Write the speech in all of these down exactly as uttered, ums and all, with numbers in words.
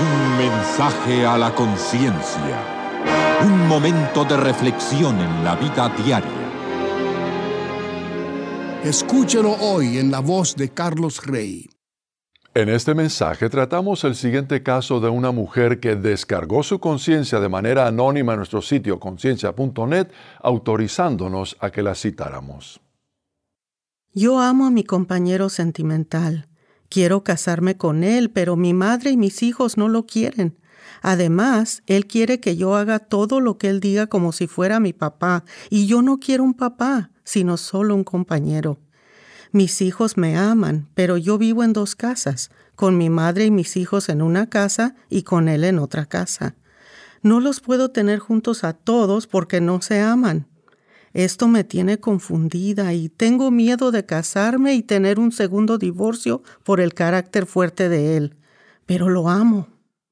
Un mensaje a la conciencia. Un momento de reflexión en la vida diaria. Escúchelo hoy en la voz de Carlos Rey. En este mensaje tratamos el siguiente caso de una mujer que descargó su conciencia de manera anónima en nuestro sitio conciencia punto net, autorizándonos a que la citáramos. Yo amo a mi compañero sentimental. Quiero casarme con él, pero mi madre y mis hijos no lo quieren. Además, él quiere que yo haga todo lo que él diga como si fuera mi papá, y yo no quiero un papá, sino solo un compañero. Mis hijos me aman, pero yo vivo en dos casas, con mi madre y mis hijos en una casa y con él en otra casa. No los puedo tener juntos a todos porque no se aman. Esto me tiene confundida y tengo miedo de casarme y tener un segundo divorcio por el carácter fuerte de él. Pero lo amo.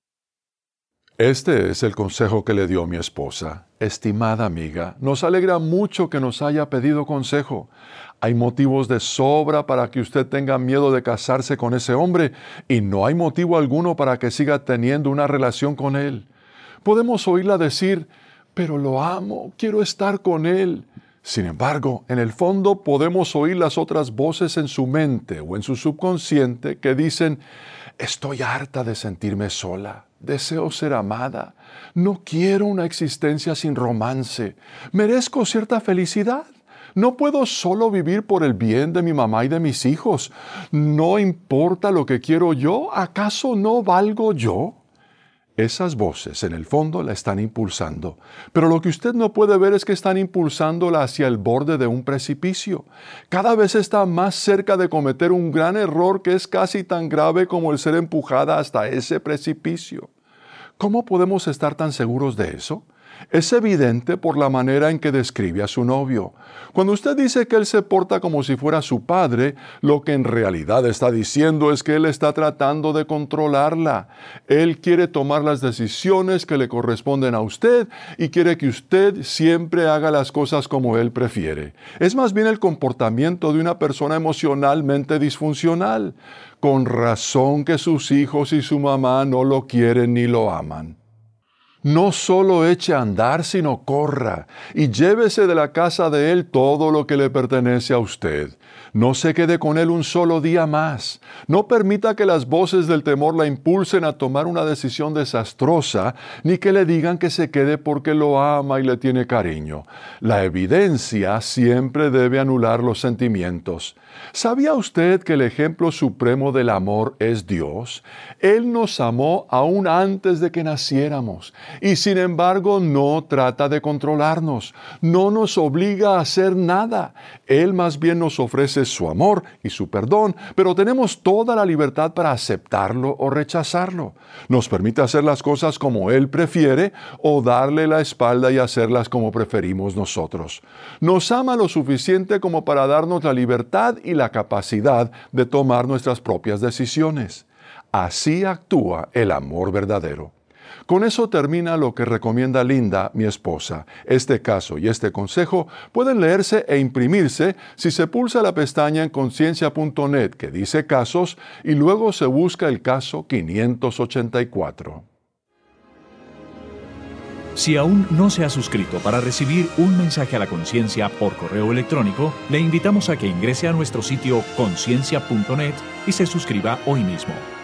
Este es el consejo que le dio mi esposa. Estimada amiga, nos alegra mucho que nos haya pedido consejo. Hay motivos de sobra para que usted tenga miedo de casarse con ese hombre y no hay motivo alguno para que siga teniendo una relación con él. Podemos oírla decir, pero lo amo, quiero estar con él. Sin embargo, en el fondo podemos oír las otras voces en su mente o en su subconsciente que dicen, estoy harta de sentirme sola. Deseo ser amada. No quiero una existencia sin romance. Merezco cierta felicidad. No puedo solo vivir por el bien de mi mamá y de mis hijos. No importa lo que quiero yo. ¿Acaso no valgo yo? Esas voces en el fondo la están impulsando, pero lo que usted no puede ver es que están impulsándola hacia el borde de un precipicio. Cada vez está más cerca de cometer un gran error que es casi tan grave como el ser empujada hasta ese precipicio. ¿Cómo podemos estar tan seguros de eso? Es evidente por la manera en que describe a su novio. Cuando usted dice que él se porta como si fuera su padre, lo que en realidad está diciendo es que él está tratando de controlarla. Él quiere tomar las decisiones que le corresponden a usted y quiere que usted siempre haga las cosas como él prefiere. Es más bien el comportamiento de una persona emocionalmente disfuncional. Con razón que sus hijos y su mamá no lo quieren ni lo aman. No solo eche a andar, sino corra, y llévese de la casa de él todo lo que le pertenece a usted. No se quede con él un solo día más. No permita que las voces del temor la impulsen a tomar una decisión desastrosa, ni que le digan que se quede porque lo ama y le tiene cariño. La evidencia siempre debe anular los sentimientos. ¿Sabía usted que el ejemplo supremo del amor es Dios? Él nos amó aún antes de que naciéramos. Y sin embargo no trata de controlarnos, no nos obliga a hacer nada. Él más bien nos ofrece su amor y su perdón, pero tenemos toda la libertad para aceptarlo o rechazarlo. Nos permite hacer las cosas como Él prefiere o darle la espalda y hacerlas como preferimos nosotros. Nos ama lo suficiente como para darnos la libertad y la capacidad de tomar nuestras propias decisiones. Así actúa el amor verdadero. Con eso termina lo que recomienda Linda, mi esposa. Este caso y este consejo pueden leerse e imprimirse si se pulsa la pestaña en conciencia punto net que dice casos y luego se busca el caso quinientos ochenta y cuatro. Si aún no se ha suscrito para recibir un mensaje a la conciencia por correo electrónico, le invitamos a que ingrese a nuestro sitio conciencia punto net y se suscriba hoy mismo.